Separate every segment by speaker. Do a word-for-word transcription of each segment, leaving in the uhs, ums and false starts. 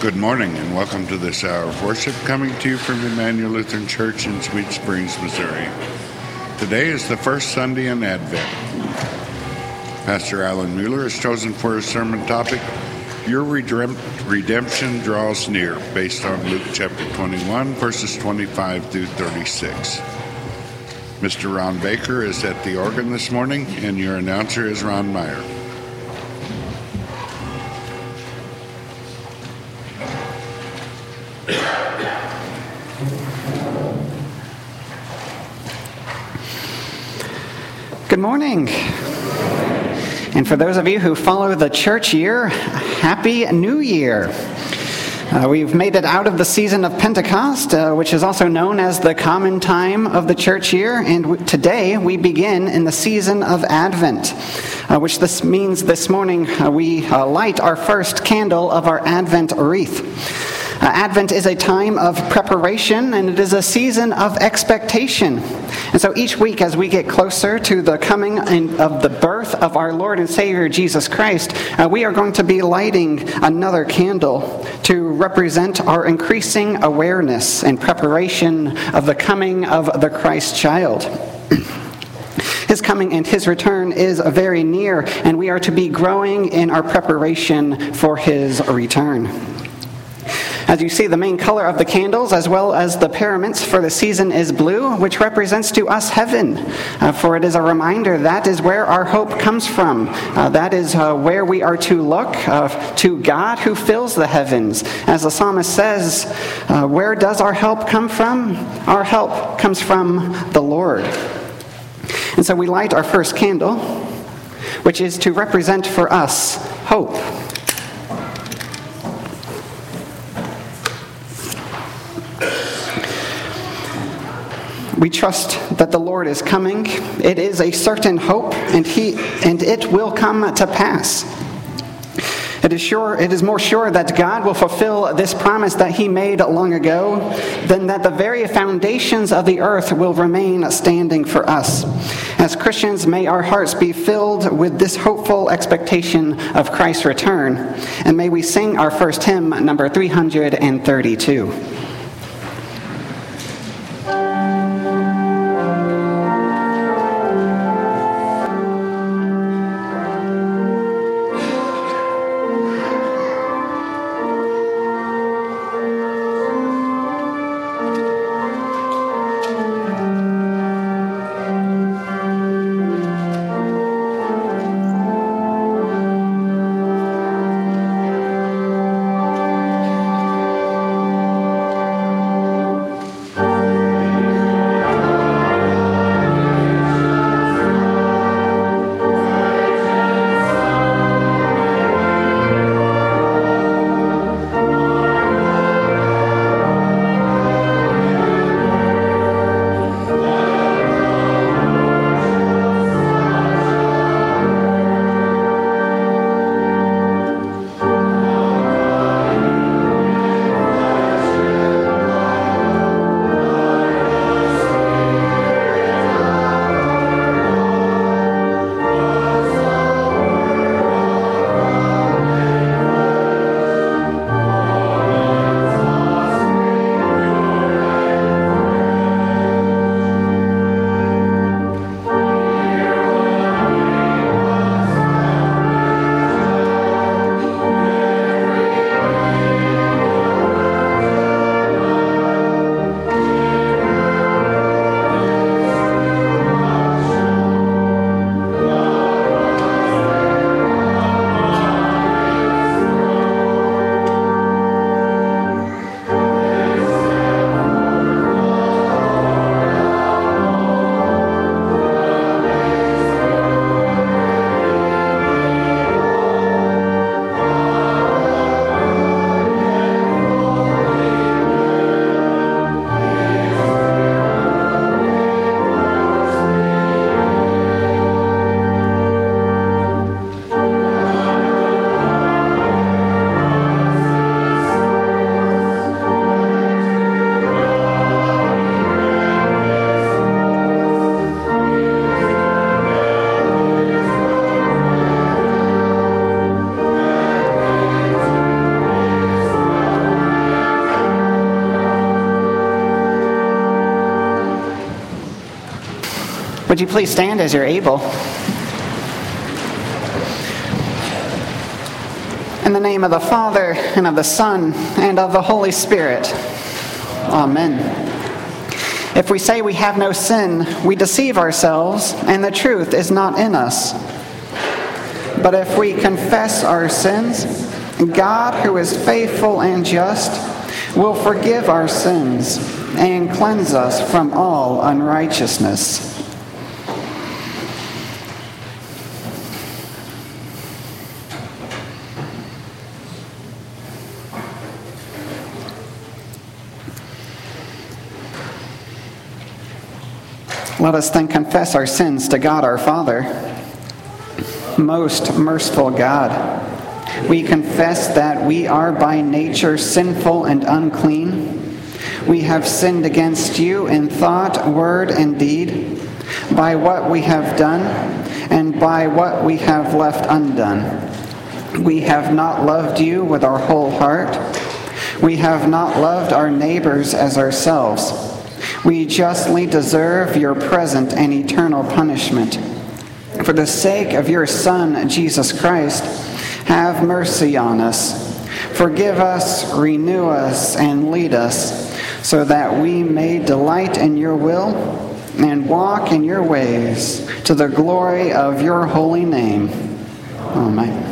Speaker 1: Good morning and welcome to this hour of worship coming to you from Emmanuel Lutheran Church in Sweet Springs, Missouri. Today is the first Sunday in Advent. Pastor Alan Mueller has chosen for his sermon topic, Your Redemption Draws Near, based on Luke chapter twenty-one, verses twenty-five through thirty-six. Mister Ron Baker is at the organ this morning, and your announcer is Ron Meyer.
Speaker 2: Good morning. And for those of you who follow the church year, Happy New Year. Uh, we've made it out of the season of Pentecost, uh, which is also known as the common time of the church year, and w- today we begin in the season of Advent, uh, which this means this morning uh, we uh, light our first candle of our Advent wreath. Uh, Advent is a time of preparation, and it is a season of expectation. And so each week as we get closer to the coming in, of the birth of our Lord and Savior Jesus Christ, uh, we are going to be lighting another candle to represent our increasing awareness and preparation of the coming of the Christ child. His coming and his return is very near, and we are to be growing in our preparation for his return. As you see, the main color of the candles, as well as the paraments for the season, is blue, which represents to us heaven. Uh, for it is a reminder that is where our hope comes from. Uh, that is uh, where we are to look, uh, to God who fills the heavens. As the psalmist says, uh, where does our help come from? Our help comes from the Lord. And so we light our first candle, which is to represent for us hope. We trust that the Lord is coming. It is a certain hope, and he and it will come to pass. It is sure. It is more sure that God will fulfill this promise that he made long ago than that the very foundations of the earth will remain standing for us. As Christians, may our hearts be filled with this hopeful expectation of Christ's return, and may we sing our first hymn, number three hundred thirty-two. Would you please stand as you're able? In the name of the Father, and of the Son, and of the Holy Spirit. Amen. If we say we have no sin, we deceive ourselves, and the truth is not in us. But if we confess our sins, God, who is faithful and just, will forgive our sins and cleanse us from all unrighteousness. Let us then confess our sins to God our Father. Most merciful God, we confess that we are by nature sinful and unclean. We have sinned against you in thought, word, and deed, by what we have done and by what we have left undone. We have not loved you with our whole heart. We have not loved our neighbors as ourselves. We justly deserve your present and eternal punishment. For the sake of your Son, Jesus Christ, have mercy on us. Forgive us, renew us, and lead us, so that we may delight in your will and walk in your ways, to the glory of your holy name. Amen.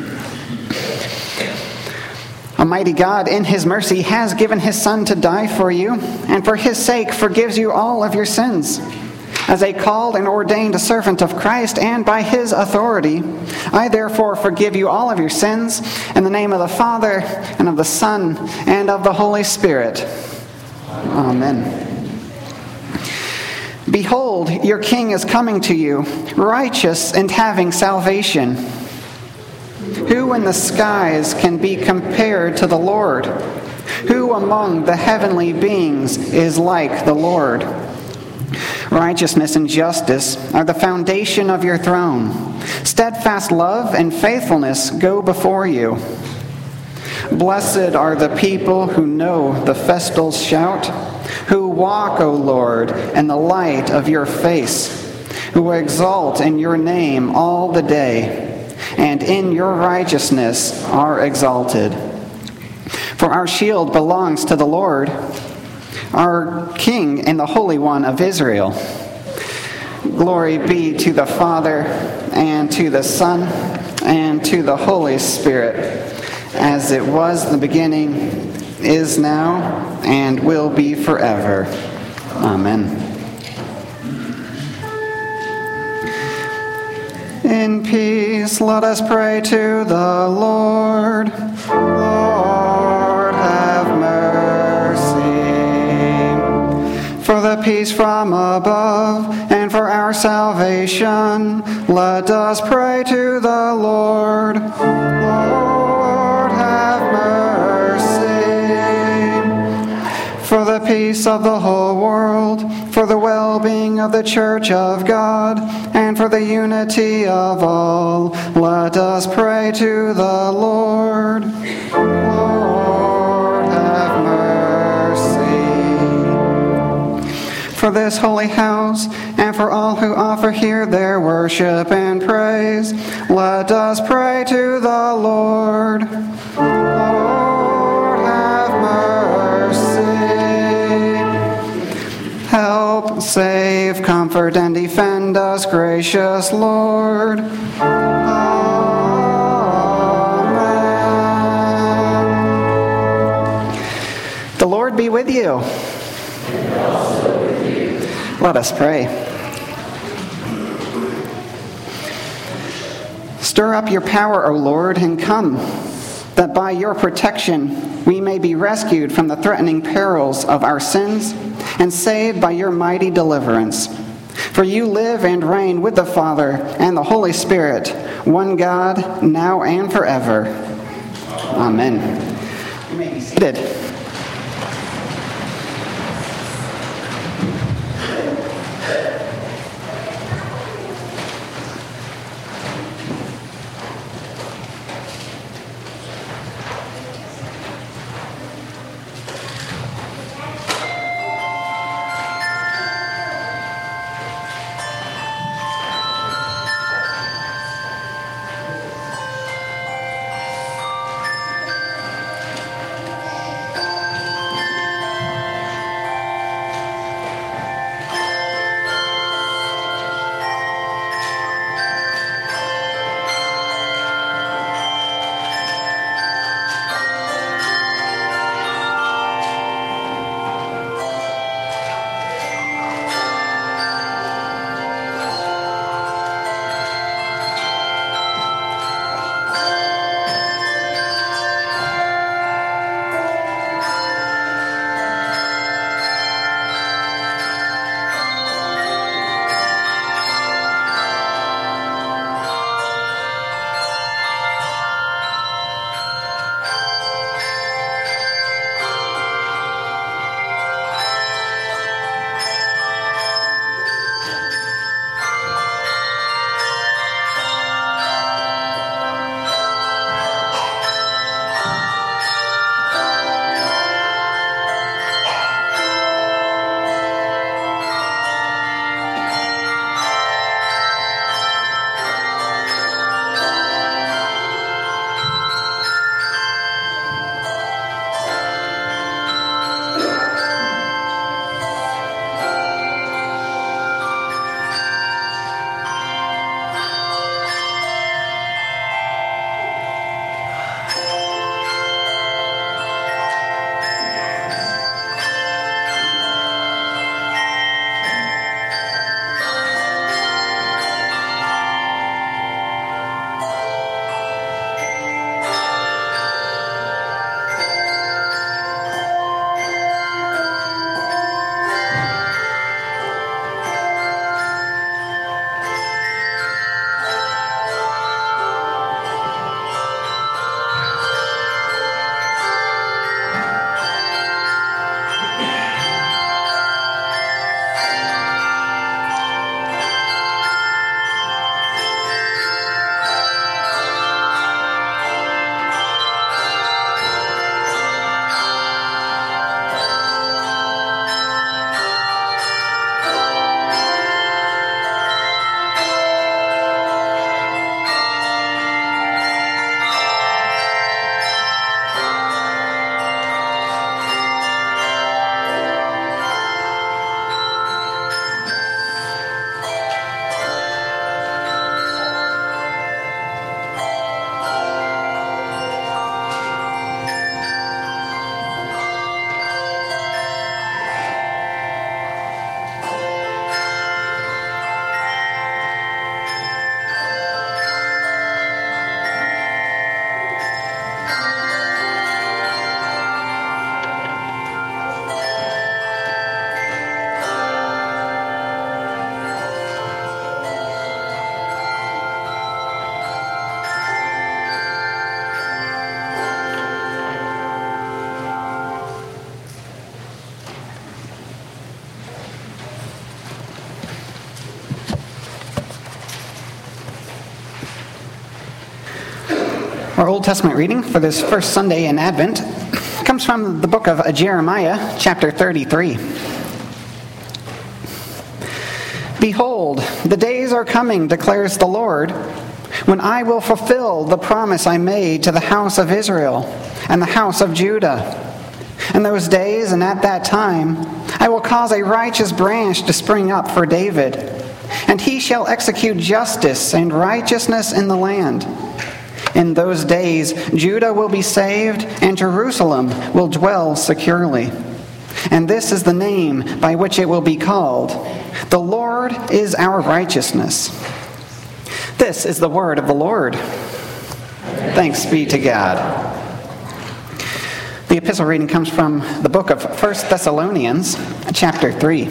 Speaker 2: Almighty God, in his mercy, has given his Son to die for you, and for his sake forgives you all of your sins. As a called and ordained servant of Christ, and by his authority, I therefore forgive you all of your sins, in the name of the Father, and of the Son, and of the Holy Spirit. Amen. Behold, your King is coming to you, righteous and having salvation. Who in the skies can be compared to the Lord? Who among the heavenly beings is like the Lord? Righteousness and justice are the foundation of your throne. Steadfast love and faithfulness go before you. Blessed are the people who know the festal shout, who walk, O Lord, in the light of your face, who exalt in your name all the day, and in your righteousness are exalted. For our shield belongs to the Lord, our King and the Holy One of Israel. Glory be to the Father, and to the Son, and to the Holy Spirit, as it was in the beginning, is now, and will be forever. Amen. In peace, let us pray to the Lord. Lord, have mercy. For the peace from above, and for our salvation, let us pray to the Lord. Lord, have mercy. For the peace of the whole world, for the well-being of the Church of God, and for the unity of all, let us pray to the Lord. Lord, have mercy. For this holy house, and for all who offer here their worship and praise, let us pray to the Lord. Lord, have mercy. Help, save, comfort, and defend us, gracious Lord. Amen. The Lord be with you. And also with you. Let us pray. Stir up your power, O Lord, and come, that by your protection we may be rescued from the threatening perils of our sins and saved by your mighty deliverance. For you live and reign with the Father and the Holy Spirit, one God, now and forever. Amen. You may be seated. Our Old Testament reading for this first Sunday in Advent comes from the book of Jeremiah, chapter thirty-three. Behold, the days are coming, declares the Lord, when I will fulfill the promise I made to the house of Israel and the house of Judah. In those days and at that time, I will cause a righteous branch to spring up for David, and he shall execute justice and righteousness in the land. In those days, Judah will be saved, and Jerusalem will dwell securely. And this is the name by which it will be called: The Lord is our righteousness. This is the word of the Lord. Thanks be to God. The epistle reading comes from the book of First Thessalonians, chapter three.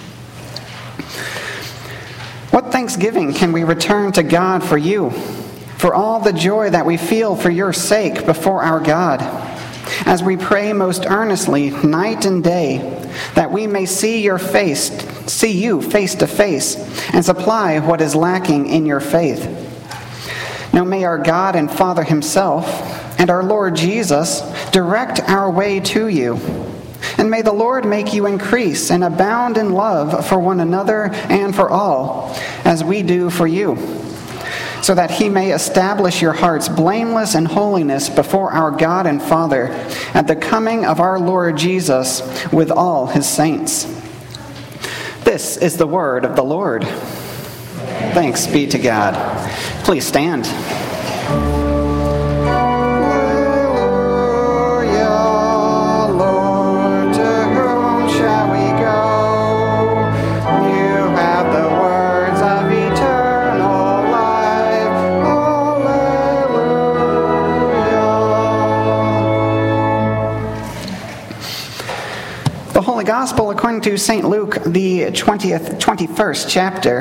Speaker 2: What thanksgiving can we return to God for you, for all the joy that we feel for your sake before our God, as we pray most earnestly night and day, that we may see your face, see you face to face, and supply what is lacking in your faith. Now may our God and Father himself and our Lord Jesus direct our way to you. And may the Lord make you increase and abound in love for one another and for all, as we do for you, so that he may establish your hearts blameless in holiness before our God and Father at the coming of our Lord Jesus with all his saints. This is the word of the Lord. Thanks be to God. Please stand. Holy Gospel according to Saint Luke, the twentieth, twenty-first chapter.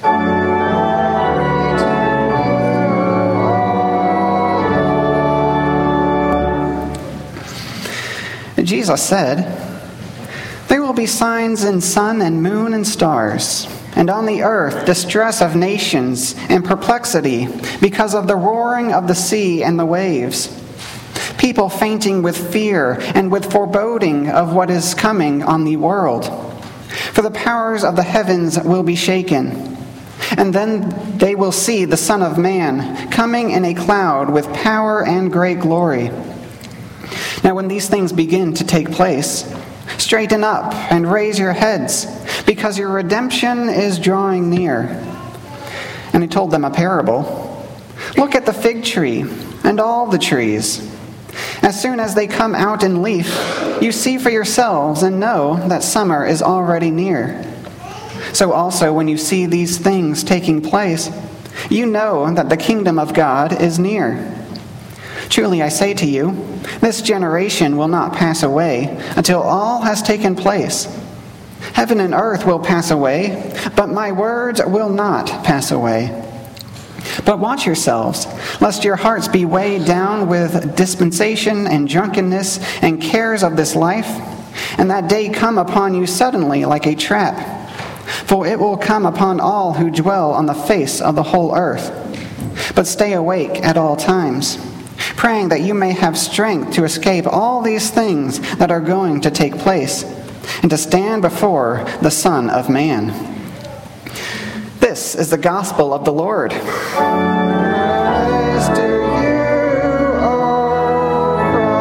Speaker 2: Jesus said, "There will be signs in sun and moon and stars, and on the earth distress of nations and perplexity because of the roaring of the sea and the waves. People fainting with fear and with foreboding of what is coming on the world. For the powers of the heavens will be shaken. And then they will see the Son of Man coming in a cloud with power and great glory. Now when these things begin to take place, straighten up and raise your heads, because your redemption is drawing near." And he told them a parable. "Look at the fig tree and all the trees. As soon as they come out in leaf, you see for yourselves and know that summer is already near. So also when you see these things taking place, you know that the kingdom of God is near. Truly I say to you, this generation will not pass away until all has taken place. Heaven and earth will pass away, but my words will not pass away. But watch yourselves, lest your hearts be weighed down with dispensation and drunkenness and cares of this life, and that day come upon you suddenly like a trap. For it will come upon all who dwell on the face of the whole earth. But stay awake at all times, praying that you may have strength to escape all these things that are going to take place, and to stand before the Son of Man." This is the gospel of the Lord. Praise to you, O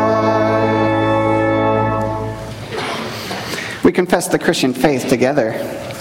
Speaker 2: Christ. We confess the Christian faith together.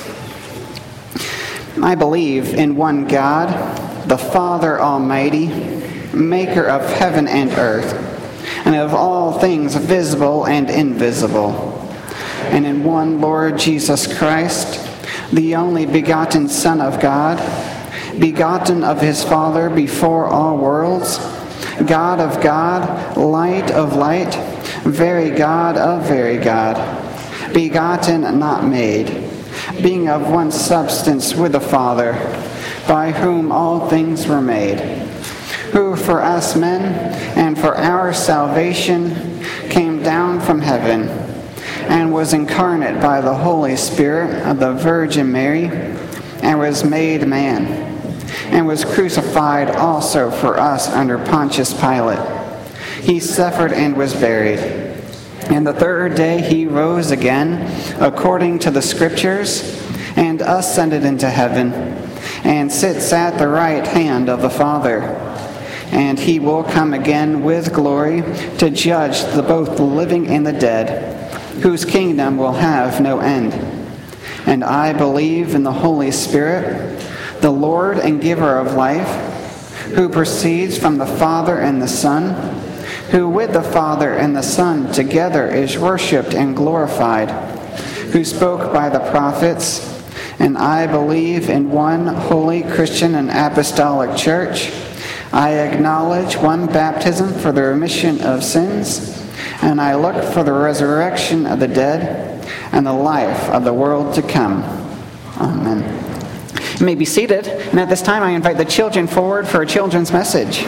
Speaker 2: I believe in one God, the Father Almighty, maker of heaven and earth, and of all things visible and invisible, and in one Lord Jesus Christ, the only begotten Son of God, begotten of his Father before all worlds, God of God, light of light, very God of very God, begotten, not made, being of one substance with the Father, by whom all things were made, who for us men and for our salvation came down from heaven, and was incarnate by the Holy Spirit of the Virgin Mary, and was made man, and was crucified also for us under Pontius Pilate. He suffered and was buried. And the third day he rose again, according to the Scriptures, and ascended into heaven, and sits at the right hand of the Father. And he will come again with glory to judge the, both the living and the dead, whose kingdom will have no end. And I believe in the Holy Spirit, the Lord and giver of life, who proceeds from the Father and the Son, who with the Father and the Son together is worshipped and glorified, who spoke by the prophets. And I believe in one holy Christian and apostolic church. I acknowledge one baptism for the remission of sins, and I look for the resurrection of the dead and the life of the world to come. Amen. You may be seated, and at this time I invite the children forward for a children's message.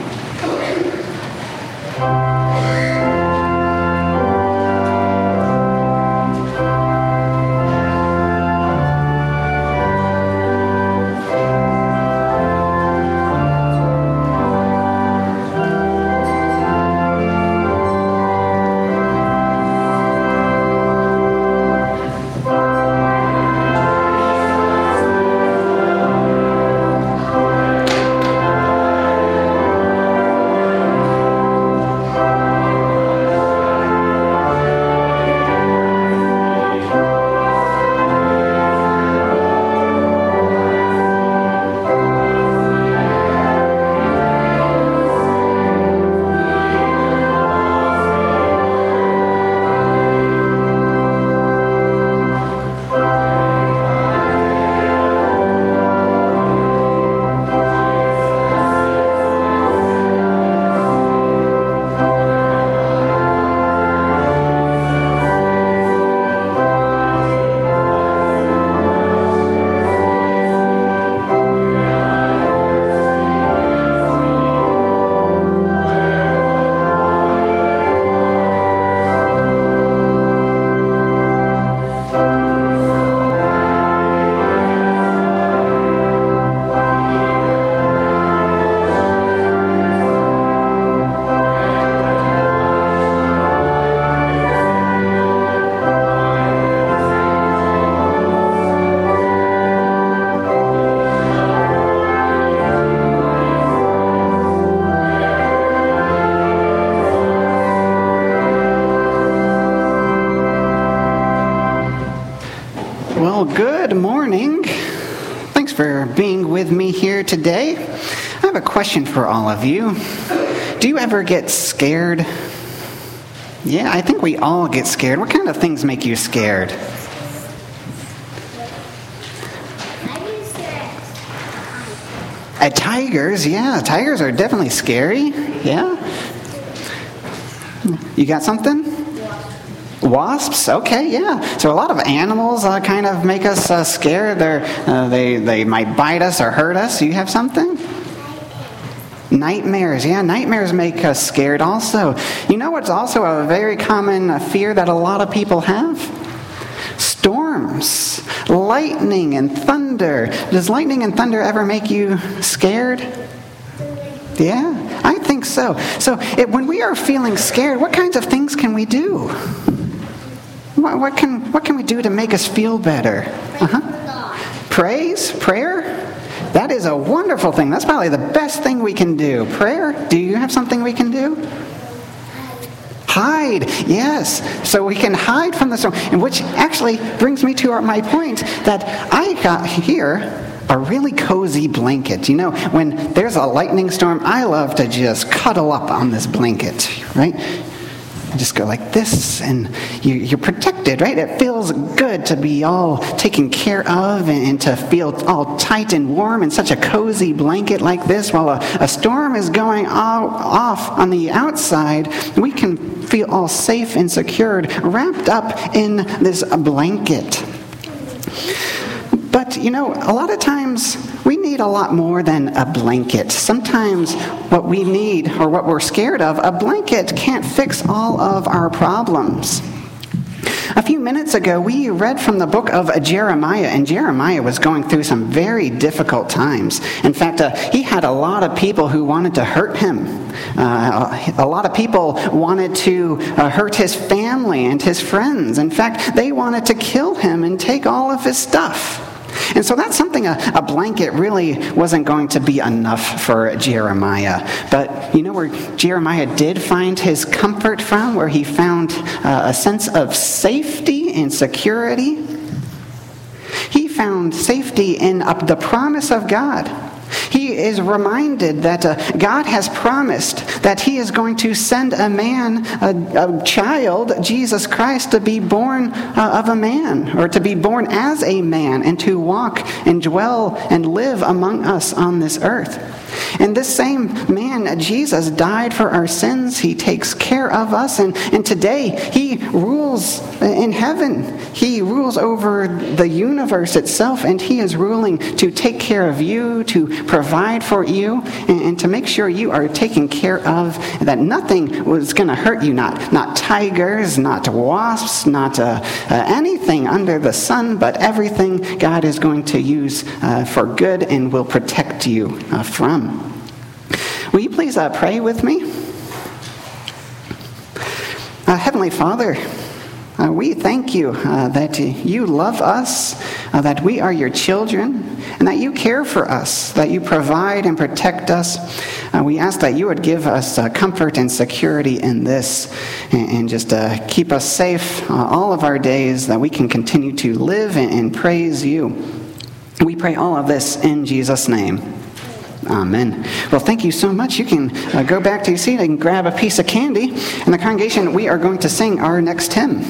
Speaker 2: Well, good morning. Thanks for being with me here today. I have a question for all of you. Do you ever get scared? Yeah, I think we all get scared. What kind of things make you scared? At tigers, yeah. Tigers are definitely scary. Yeah. You got something? Wasps? Okay, yeah. So a lot of animals uh, kind of make us uh, scared. They're, uh, they they might bite us or hurt us. You have something? Nightmares. Yeah, nightmares make us scared also. You know what's also a very common uh, fear that a lot of people have? Storms. Lightning and thunder. Does lightning and thunder ever make you scared? Yeah, I think so. So it, when we are feeling scared, what kinds of things can we do? What, what can what can we do to make us feel better? Uh-huh. Praise? Prayer? That is a wonderful thing. That's probably the best thing we can do. Prayer? Do you have something we can do? Hide. Yes. So we can hide from the storm. And which actually brings me to our, my point that I got here a really cozy blanket. You know, when there's a lightning storm, I love to just cuddle up on this blanket, right? And just go like this, and you, you're protected, right? It feels good to be all taken care of and, and to feel all tight and warm in such a cozy blanket like this. While a, a storm is going all, off on the outside, we can feel all safe and secured, wrapped up in this blanket. But, you know, a lot of times we need a lot more than a blanket. Sometimes what we need, or what we're scared of, a blanket can't fix all of our problems. A few minutes ago, we read from the book of Jeremiah, and Jeremiah was going through some very difficult times. In fact, uh, he had a lot of people who wanted to hurt him. Uh, a lot of people wanted to uh, hurt his family and his friends. In fact, they wanted to kill him and take all of his stuff. And so that's something, a, a blanket really wasn't going to be enough for Jeremiah. But you know where Jeremiah did find his comfort from, where he found uh, a sense of safety and security? He found safety in uh, the promise of God. He is reminded that uh, God has promised that he is going to send a man, a, a child, Jesus Christ, to be born uh, of a man, or to be born as a man, and to walk and dwell and live among us on this earth. And this same man, Jesus, died for our sins. He takes care of us. And, and today, he rules in heaven. He rules over the universe itself. And he is ruling to take care of you, to provide for you, and, and to make sure you are taken care of, that nothing was going to hurt you. Not, not tigers, not wasps, not uh, uh, anything under the sun, but everything God is going to use uh, for good and will protect you uh, from. Will you please uh, pray with me? Uh, Heavenly Father, uh, we thank you uh, that you love us, uh, that we are your children, and that you care for us, that you provide and protect us. Uh, we ask that you would give us uh, comfort and security in this, and, and just uh, keep us safe uh, all of our days, that we can continue to live and, and praise you. We pray all of this in Jesus' name. Amen. Well, thank you so much. You can uh, go back to your seat and grab a piece of candy. In the congregation, we are going to sing our next hymn.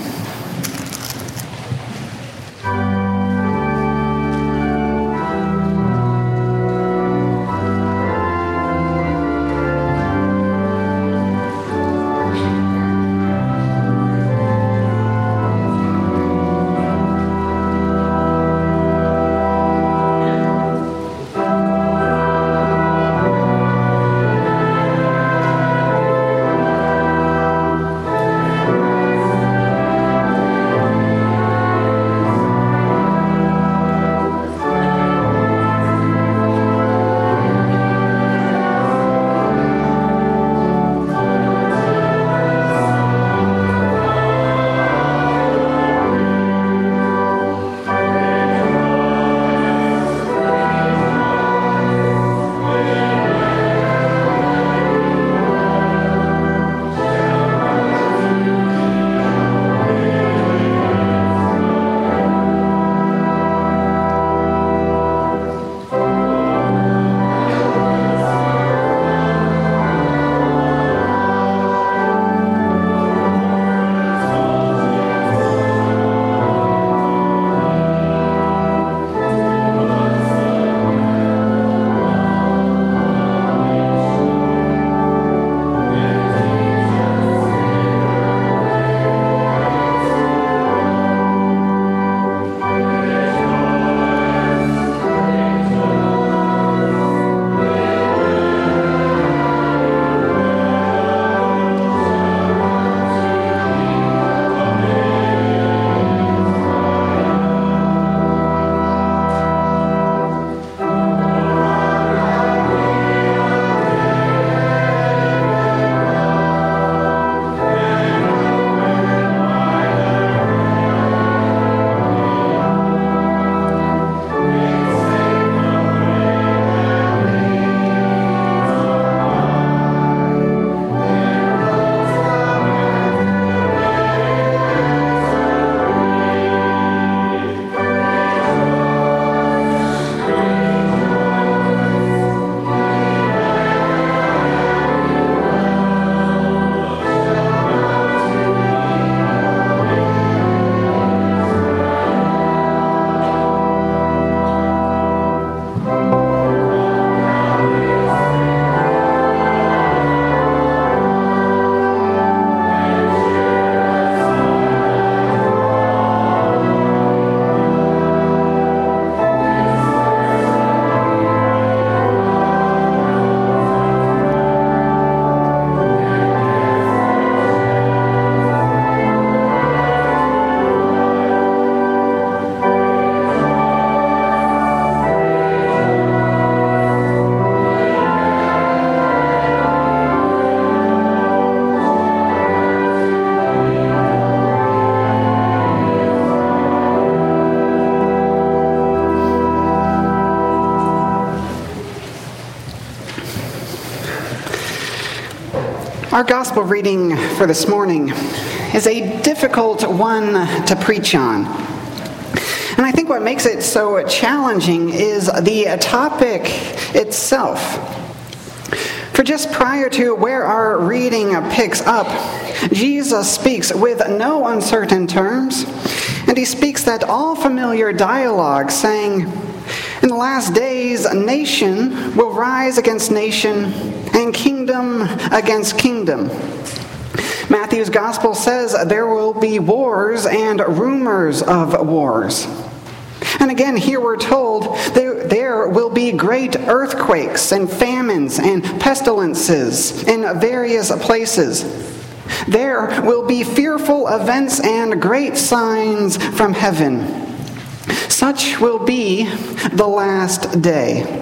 Speaker 2: Our gospel reading for this morning is a difficult one to preach on. And I think what makes it so challenging is the topic itself. For just prior to where our reading picks up, Jesus speaks with no uncertain terms, and he speaks that all familiar dialogue, saying, "In the last days, nation will rise against nation, and kingdom against kingdom." Matthew's gospel says there will be wars and rumors of wars. And again, here we're told there, there will be great earthquakes and famines and pestilences in various places. There will be fearful events and great signs from heaven. Such will be the last day.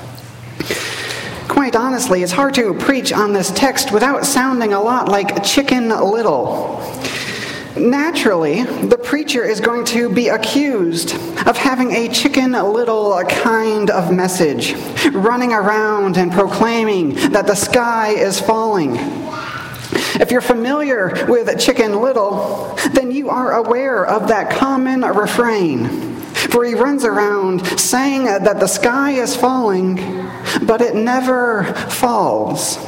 Speaker 2: Quite honestly, it's hard to preach on this text without sounding a lot like Chicken Little. Naturally, the preacher is going to be accused of having a Chicken Little kind of message, running around and proclaiming that the sky is falling. If you're familiar with Chicken Little, then you are aware of that common refrain, for he runs around saying that the sky is falling, but it never falls.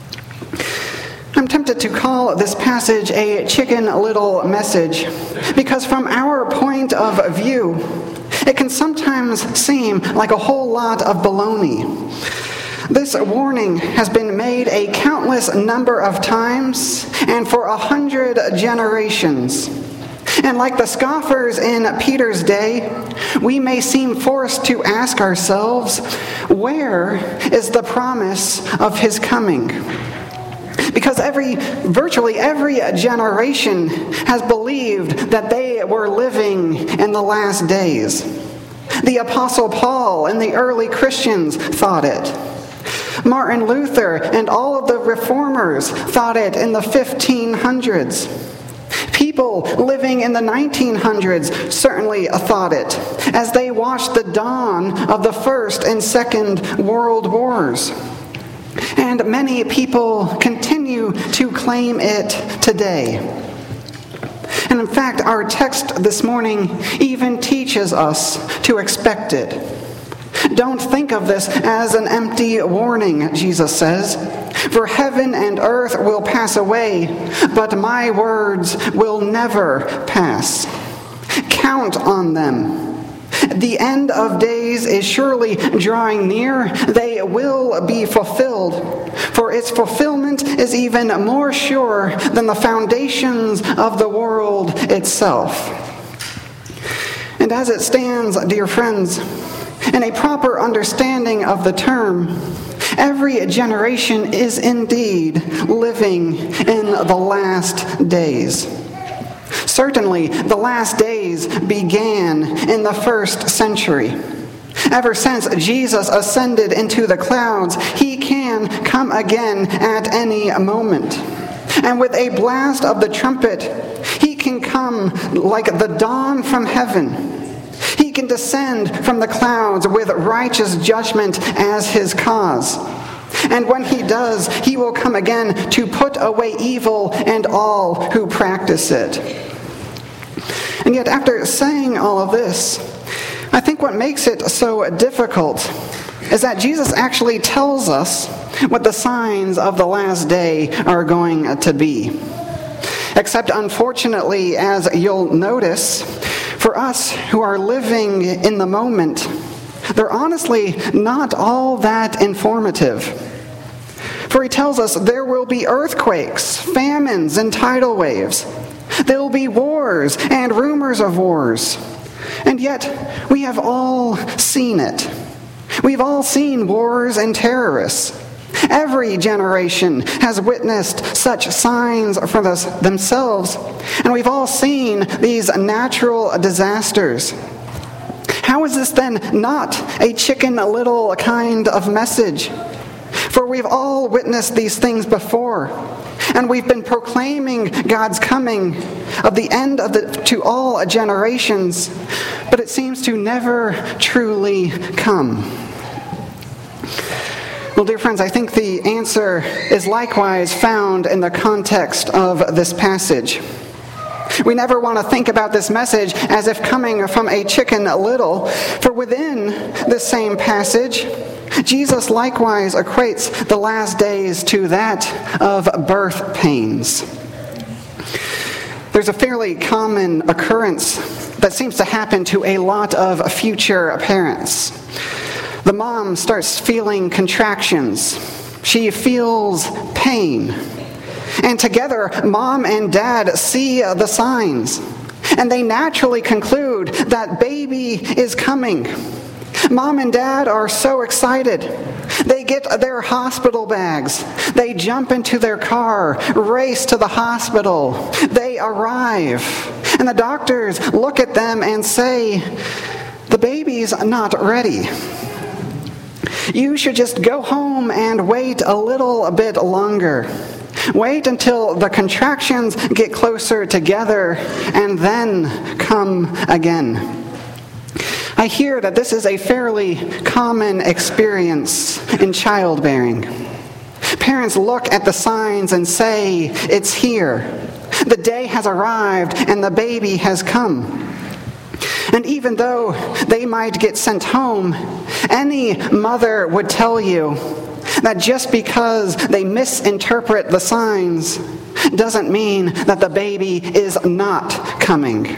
Speaker 2: I'm tempted to call this passage a Chicken Little message because from our point of view, it can sometimes seem like a whole lot of baloney. This warning has been made a countless number of times and for a hundred generations. And like the scoffers in Peter's day, we may seem forced to ask ourselves, where is the promise of his coming? Because every, virtually every generation has believed that they were living in the last days. The Apostle Paul and the early Christians thought it. Martin Luther and all of the reformers thought it in the fifteen hundreds. People living in the nineteen hundreds certainly thought it, as they watched the dawn of the First and Second World Wars. And many people continue to claim it today. And in fact, our text this morning even teaches us to expect it. Don't think of this as an empty warning, Jesus says. For heaven and earth will pass away, but my words will never pass. Count on them. The end of days is surely drawing near. They will be fulfilled, for its fulfillment is even more sure than the foundations of the world itself. And as it stands, dear friends, in a proper understanding of the term, every generation is indeed living in the last days. Certainly, the last days began in the first century. Ever since Jesus ascended into the clouds, he can come again at any moment. And with a blast of the trumpet, he can come like the dawn from heaven. He can descend from the clouds with righteous judgment as his cause. And when he does, he will come again to put away evil and all who practice it. And yet, after saying all of this, I think what makes it so difficult is that Jesus actually tells us what the signs of the last day are going to be. Except, unfortunately, as you'll notice, for us who are living in the moment, they're honestly not all that informative. For he tells us there will be earthquakes, famines, and tidal waves. There will be wars and rumors of wars. And yet, we have all seen it. We've all seen wars and terrorists. Every generation has witnessed such signs for this, themselves, and we've all seen these natural disasters. How is this then not a Chicken Little kind of message? For we've all witnessed these things before, and we've been proclaiming God's coming of the end of the to all generations, but it seems to never truly come. Well, dear friends, I think the answer is likewise found in the context of this passage. We never want to think about this message as if coming from a Chicken Little, for within this same passage, Jesus likewise equates the last days to that of birth pains. There's a fairly common occurrence that seems to happen to a lot of future parents. The mom starts feeling contractions. She feels pain. And together, mom and dad see the signs. And they naturally conclude that baby is coming. Mom and dad are so excited. They get their hospital bags. They jump into their car, race to the hospital. They arrive. And the doctors look at them and say, "The baby's not ready. You should just go home and wait a little bit longer. Wait until the contractions get closer together and then come again." I hear that this is a fairly common experience in childbearing. Parents look at the signs and say, "It's here. The day has arrived and the baby has come." And even though they might get sent home, any mother would tell you that just because they misinterpret the signs doesn't mean that the baby is not coming.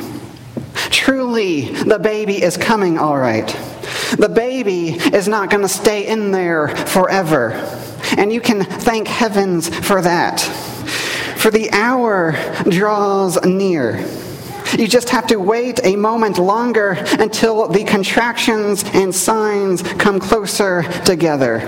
Speaker 2: Truly, the baby is coming all right. The baby is not going to stay in there forever. And you can thank heavens for that. For the hour draws near. You just have to wait a moment longer until the contractions and signs come closer together.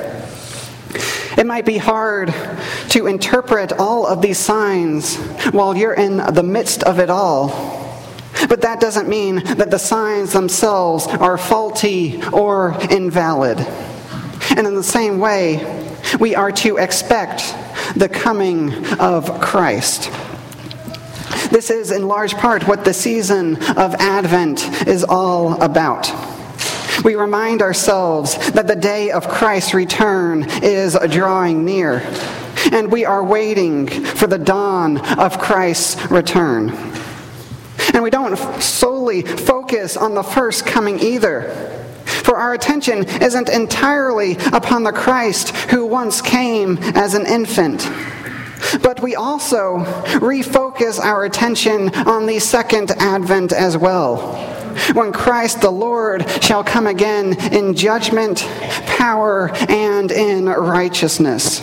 Speaker 2: It might be hard to interpret all of these signs while you're in the midst of it all. But that doesn't mean that the signs themselves are faulty or invalid. And in the same way, we are to expect the coming of Christ. This is in large part what the season of Advent is all about. We remind ourselves that the day of Christ's return is drawing near, and we are waiting for the dawn of Christ's return. And we don't solely focus on the first coming either, for our attention isn't entirely upon the Christ who once came as an infant. But we also refocus our attention on the second advent as well, when Christ the Lord shall come again in judgment, power, and in righteousness.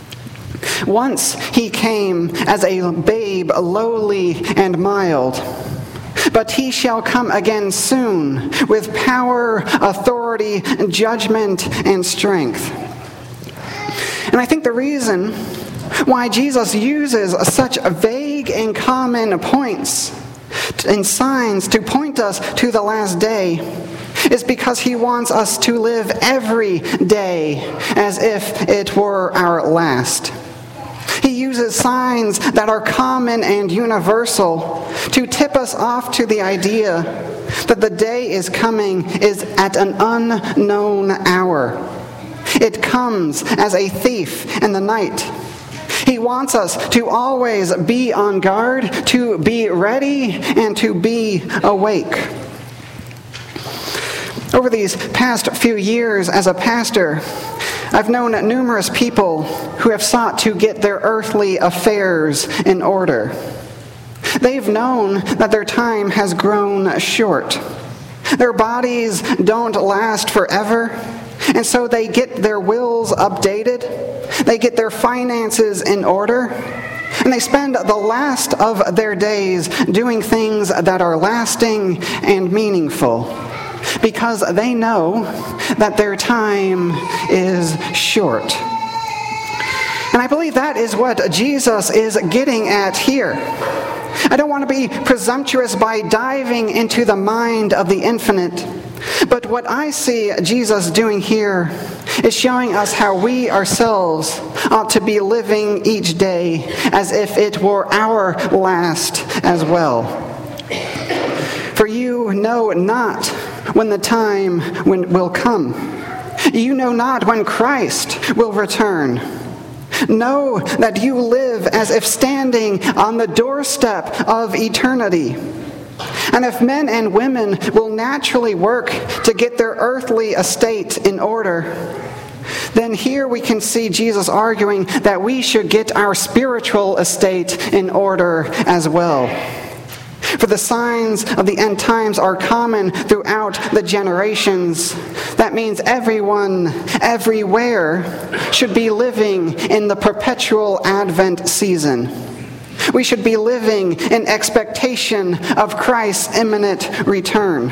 Speaker 2: Once he came as a babe, lowly and mild, but he shall come again soon with power, authority, judgment, and strength. And I think the reason why Jesus uses such vague and common points and signs to point us to the last day is because he wants us to live every day as if it were our last. He uses signs that are common and universal to tip us off to the idea that the day is coming is at an unknown hour. It comes as a thief in the night. He wants us to always be on guard, to be ready, and to be awake. Over these past few years as a pastor, I've known numerous people who have sought to get their earthly affairs in order. They've known that their time has grown short. Their bodies don't last forever, and so they get their wills updated, they get their finances in order, and they spend the last of their days doing things that are lasting and meaningful, because they know that their time is short. And I believe that is what Jesus is getting at here. I don't want to be presumptuous by diving into the mind of the infinite, but what I see Jesus doing here is showing us how we ourselves ought to be living each day as if it were our last as well. For you know not when the time when will come. You know not when Christ will return. Know that you live as if standing on the doorstep of eternity. And if men and women will naturally work to get their earthly estate in order, then here we can see Jesus arguing that we should get our spiritual estate in order as well. For the signs of the end times are common throughout the generations. That means everyone, everywhere, should be living in the perpetual Advent season. We should be living in expectation of Christ's imminent return.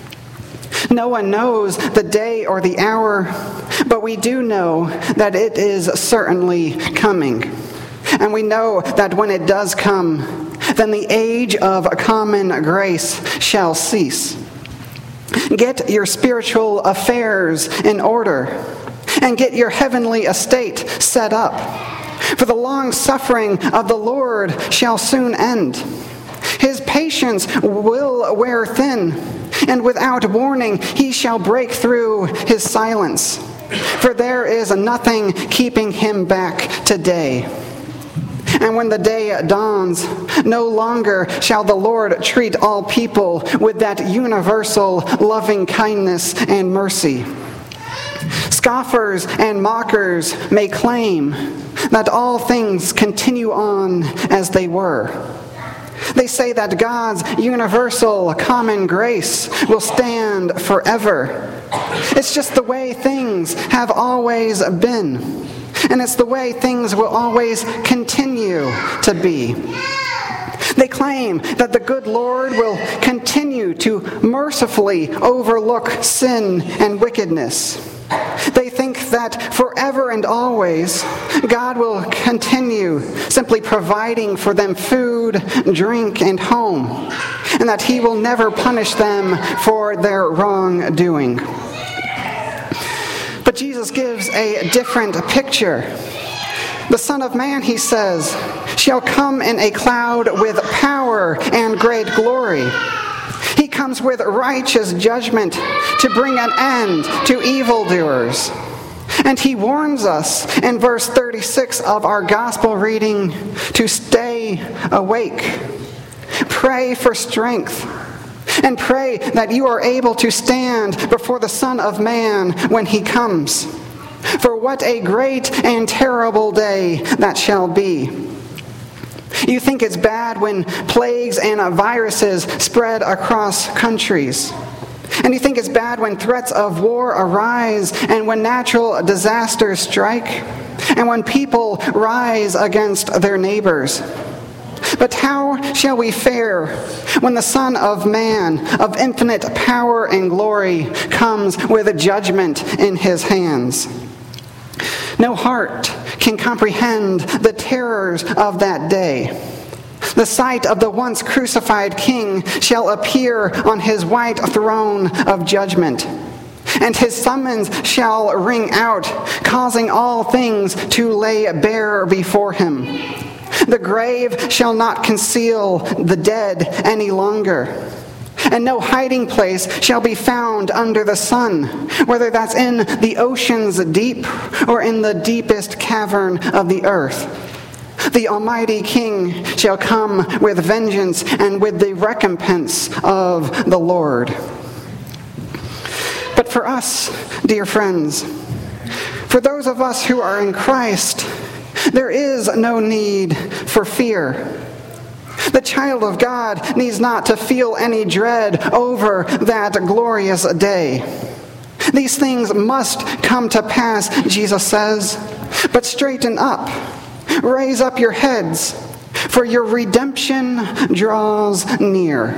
Speaker 2: No one knows the day or the hour, but we do know that it is certainly coming. And we know that when it does come, then the age of common grace shall cease. Get your spiritual affairs in order, and get your heavenly estate set up. For the long suffering of the Lord shall soon end. His patience will wear thin, and without warning he shall break through his silence. For there is nothing keeping him back today. And when the day dawns, no longer shall the Lord treat all people with that universal loving kindness and mercy. Scoffers and mockers may claim that all things continue on as they were. They say that God's universal common grace will stand forever. It's just the way things have always been. And it's the way things will always continue to be. They claim that the good Lord will continue to mercifully overlook sin and wickedness. They think that forever and always, God will continue simply providing for them food, drink, and home, and that he will never punish them for their wrongdoing. But Jesus gives a different picture. The Son of Man, he says, shall come in a cloud with power and great glory. He comes with righteous judgment to bring an end to evildoers. And he warns us in verse thirty-six of our gospel reading to stay awake. Pray for strength. And pray that you are able to stand before the Son of Man when he comes. For what a great and terrible day that shall be. You think it's bad when plagues and viruses spread across countries. And you think it's bad when threats of war arise and when natural disasters strike and when people rise against their neighbors. But how shall we fare when the Son of Man, of infinite power and glory, comes with a judgment in his hands? No heart can comprehend the terrors of that day. The sight of the once crucified King shall appear on his white throne of judgment, and his summons shall ring out, causing all things to lay bare before him. The grave shall not conceal the dead any longer, and no hiding place shall be found under the sun, whether that's in the ocean's deep or in the deepest cavern of the earth. The Almighty King shall come with vengeance and with the recompense of the Lord. But for us, dear friends, for those of us who are in Christ, there is no need for fear. The child of God needs not to feel any dread over that glorious day. These things must come to pass, Jesus says, but straighten up, raise up your heads, for your redemption draws near.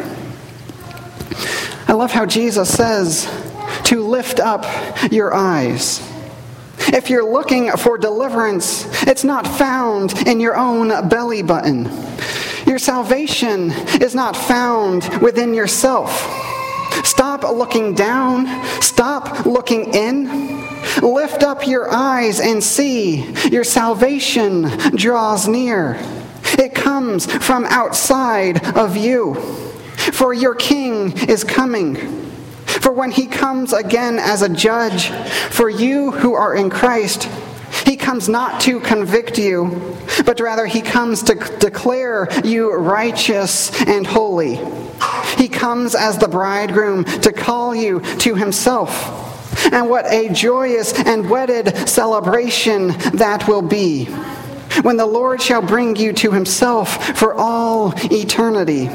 Speaker 2: I love how Jesus says to lift up your eyes. If you're looking for deliverance, it's not found in your own belly button. Your salvation is not found within yourself. Stop looking down. Stop looking in. Lift up your eyes and see. Your salvation draws near. It comes from outside of you. For your King is coming. For when he comes again as a judge, for you who are in Christ, he comes not to convict you, but rather he comes to declare you righteous and holy. He comes as the bridegroom to call you to himself. And what a joyous and wedded celebration that will be, when the Lord shall bring you to himself for all eternity.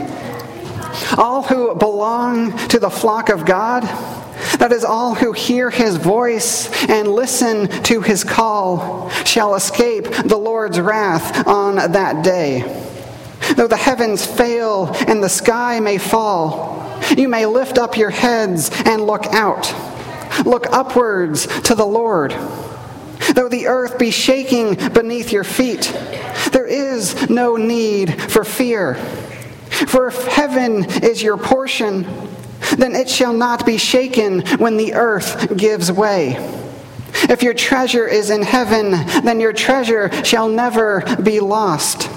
Speaker 2: All who belong to the flock of God, that is, all who hear his voice and listen to his call, shall escape the Lord's wrath on that day. Though the heavens fail and the sky may fall, you may lift up your heads and look out. Look upwards to the Lord. Though the earth be shaking beneath your feet, there is no need for fear. For if heaven is your portion, then it shall not be shaken when the earth gives way. If your treasure is in heaven, then your treasure shall never be lost.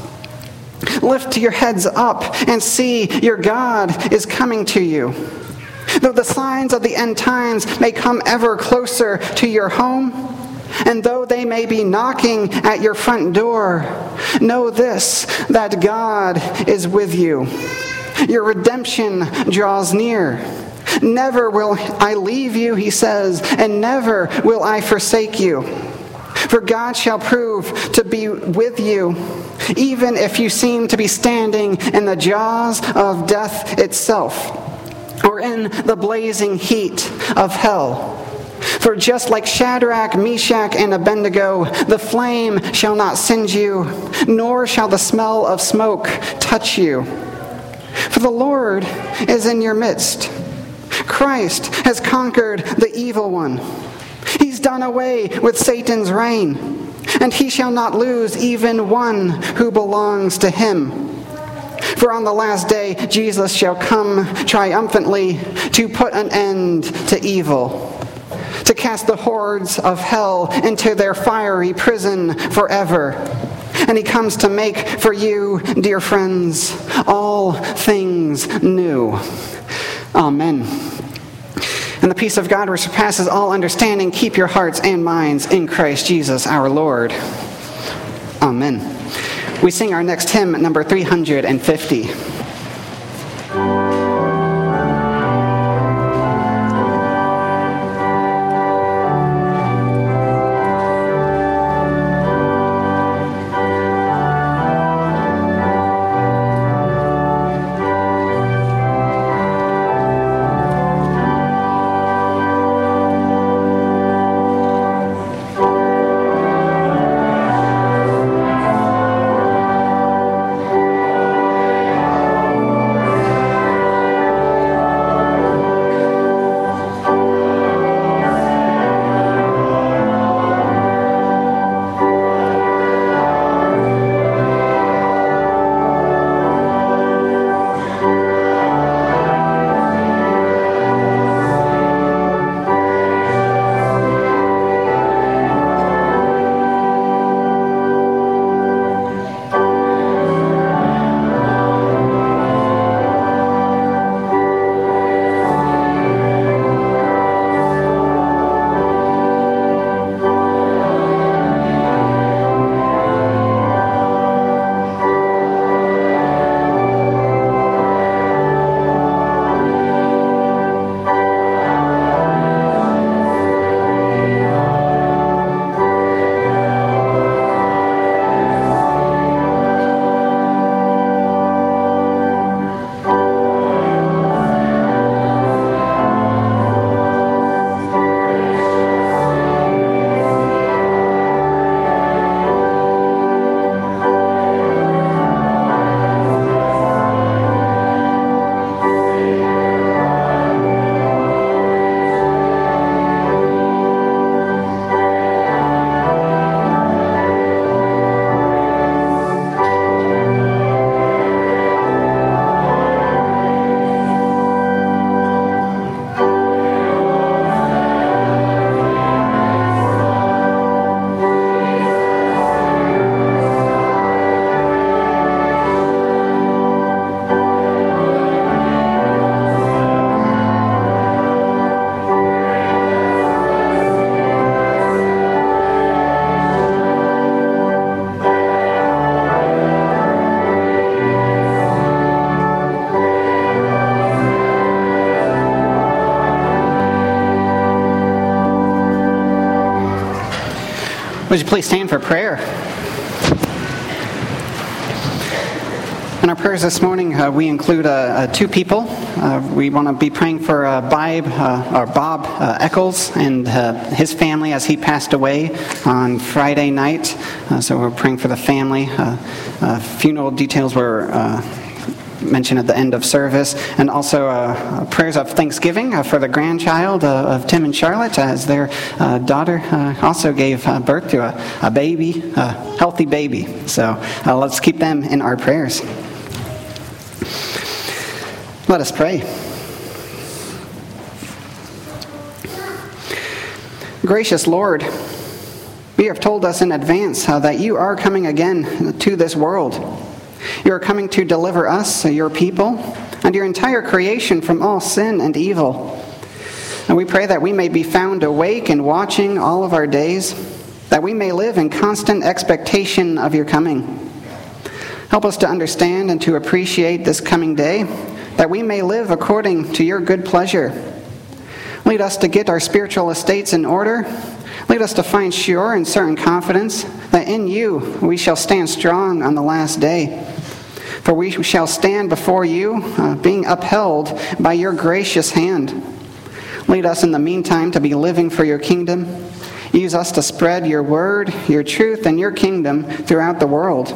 Speaker 2: Lift your heads up and see your God is coming to you. Though the signs of the end times may come ever closer to your home, and though they may be knocking at your front door, know this, that God is with you. Your redemption draws near. Never will I leave you, he says, and never will I forsake you. For God shall prove to be with you, even if you seem to be standing in the jaws of death itself, or in the blazing heat of hell. For just like Shadrach, Meshach, and Abednego, the flame shall not singe you, nor shall the smell of smoke touch you. For the Lord is in your midst. Christ has conquered the evil one. He's done away with Satan's reign, and he shall not lose even one who belongs to him. For on the last day Jesus shall come triumphantly to put an end to evil, to cast the hordes of hell into their fiery prison forever. And he comes to make for you, dear friends, all things new. Amen. And the peace of God, which surpasses all understanding, keep your hearts and minds in Christ Jesus our Lord. Amen. We sing our next hymn, number three hundred fifty. Would you please stand for prayer? In our prayers this morning, uh, we include uh, uh, two people. Uh, we want to be praying for uh, Bob, uh, or Bob uh, Eccles and uh, his family as he passed away on Friday night. Uh, so we're praying for the family. Uh, uh, funeral details were uh, mentioned at the end of service. And also uh, prayers of thanksgiving uh, for the grandchild uh, of Tim and Charlotte, as their uh, daughter uh, also gave uh, birth to a, a baby, a healthy baby. So uh, let's keep them in our prayers. Let us pray. Gracious Lord, you have told us in advance uh, that you are coming again to this world. You are coming to deliver us, your people, and your entire creation from all sin and evil. And we pray that we may be found awake and watching all of our days, that we may live in constant expectation of your coming. Help us to understand and to appreciate this coming day, that we may live according to your good pleasure. Lead us to get our spiritual estates in order. Lead us to find sure and certain confidence that in you we shall stand strong on the last day. For we shall stand before you, uh, being upheld by your gracious hand. Lead us in the meantime to be living for your kingdom. Use us to spread your word, your truth, and your kingdom throughout the world.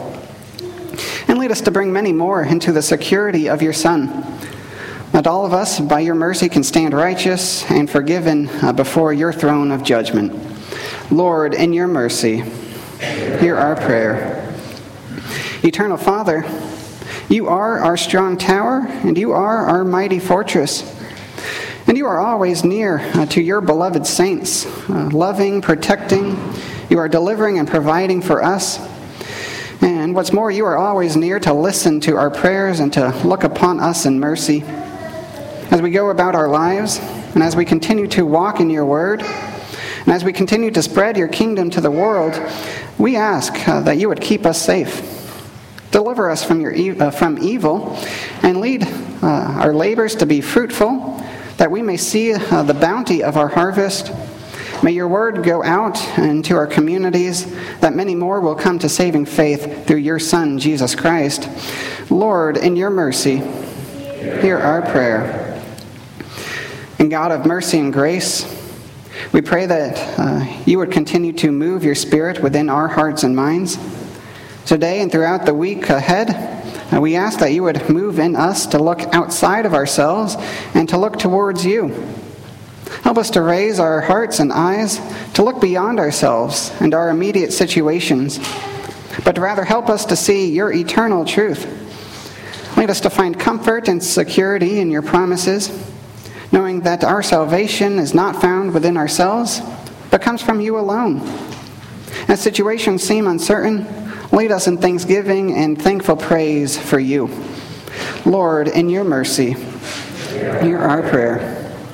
Speaker 2: And lead us to bring many more into the security of your Son, that all of us, by your mercy, can stand righteous and forgiven uh, before your throne of judgment. Lord, in your mercy, hear our prayer. Eternal Father, you are our strong tower, and you are our mighty fortress. And you are always near uh, to your beloved saints, uh, loving, protecting. You are delivering and providing for us. And what's more, you are always near to listen to our prayers and to look upon us in mercy. As we go about our lives, and as we continue to walk in your word, and as we continue to spread your kingdom to the world, we ask uh, that you would keep us safe. Deliver us from, your e- uh, from evil, and lead uh, our labors to be fruitful, that we may see uh, the bounty of our harvest. May your word go out into our communities, that many more will come to saving faith through your Son, Jesus Christ. Lord, in your mercy, hear our prayer. And God of mercy and grace, we pray that uh, you would continue to move your Spirit within our hearts and minds. Today and throughout the week ahead, uh, we ask that you would move in us to look outside of ourselves and to look towards you. Help us to raise our hearts and eyes to look beyond ourselves and our immediate situations, but rather help us to see your eternal truth. Lead us to find comfort and security in your promises, knowing that our salvation is not found within ourselves, but comes from you alone. As situations seem uncertain, lead us in thanksgiving and thankful praise for you. Lord, in your mercy, hear our prayer.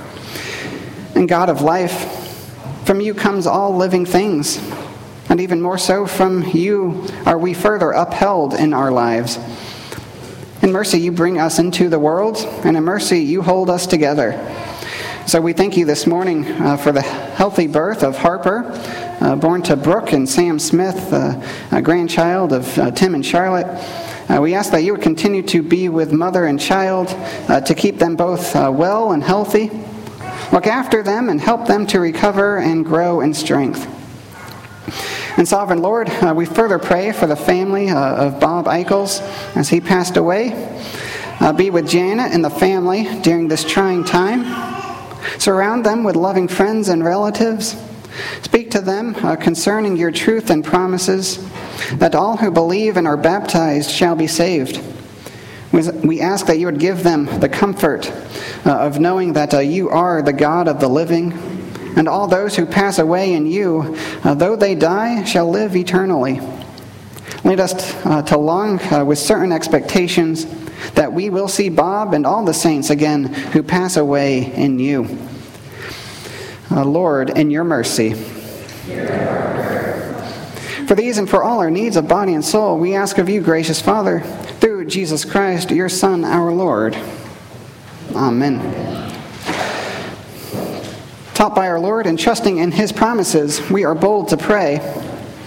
Speaker 2: And God of life, from you comes all living things, and even more so from you are we further upheld in our lives. In mercy you bring us into the world, and in mercy you hold us together. So we thank you this morning uh, for the healthy birth of Harper, uh, born to Brooke and Sam Smith, uh, a grandchild of uh, Tim and Charlotte. Uh, we ask that you would continue to be with mother and child, uh, to keep them both uh, well and healthy. Look after them and help them to recover and grow in strength. And Sovereign Lord, uh, we further pray for the family uh, of Bob Eichels as he passed away. Uh, be with Janet and the family during this trying time. Surround them with loving friends and relatives. Speak to them uh, concerning your truth and promises, that all who believe and are baptized shall be saved. We ask that you would give them the comfort uh, of knowing that uh, you are the God of the living, and all those who pass away in you, uh, though they die, shall live eternally. Lead us uh, to long uh, with certain expectations that we will see Bob and all the saints again who pass away in you. Uh, Lord, in your mercy. For these and for all our needs of body and soul, we ask of you, gracious Father, through Jesus Christ, your Son, our Lord. Amen. Taught by our Lord and trusting in his promises, we are bold to pray.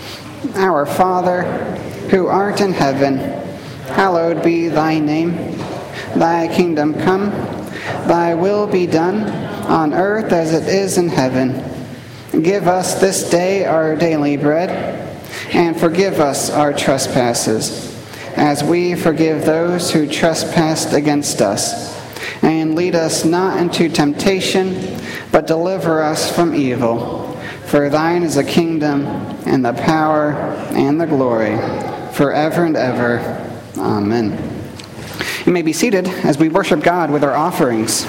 Speaker 2: Our Father, who art in heaven, hallowed be thy name. Thy kingdom come, thy will be done, on earth as it is in heaven. Give us this day our daily bread, and forgive us our trespasses, as we forgive those who trespass against us. And lead us not into temptation, but deliver us from evil. For thine is the kingdom, and the power, and the glory, forever and ever. Amen. You may be seated as we worship God with our offerings.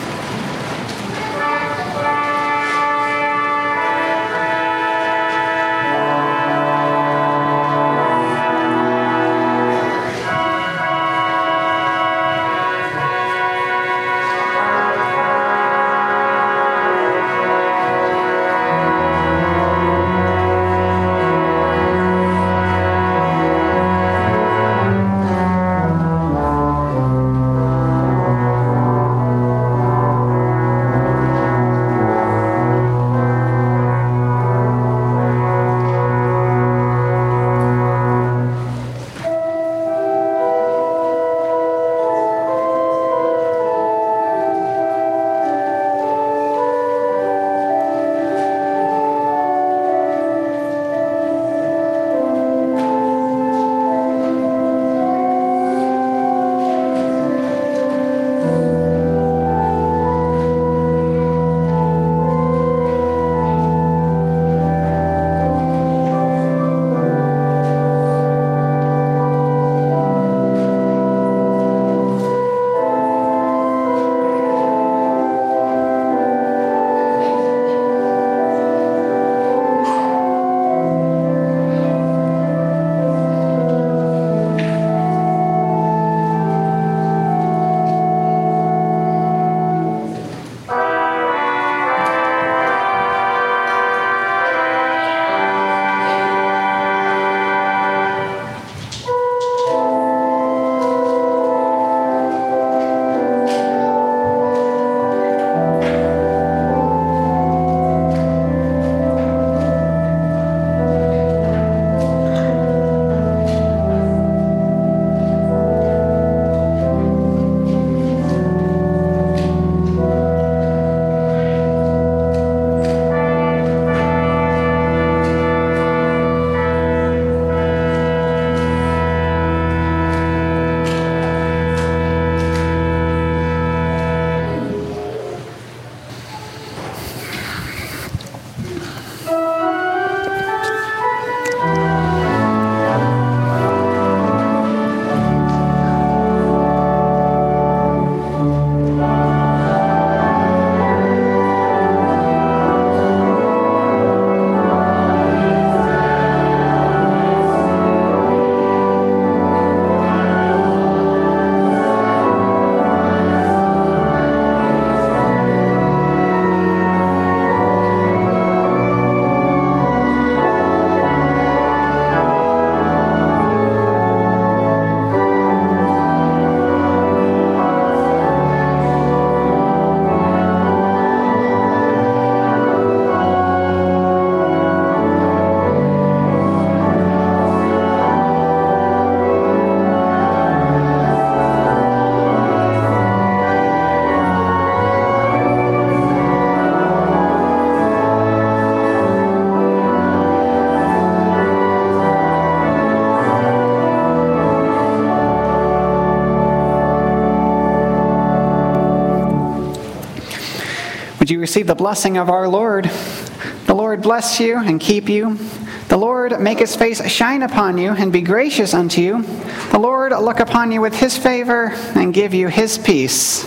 Speaker 2: Would you receive the blessing of our Lord? The Lord bless you and keep you. The Lord make his face shine upon you and be gracious unto you. The Lord look upon you with his favor and give you his peace.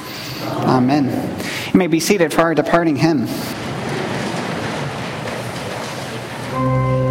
Speaker 2: Amen. You may be seated for our departing hymn.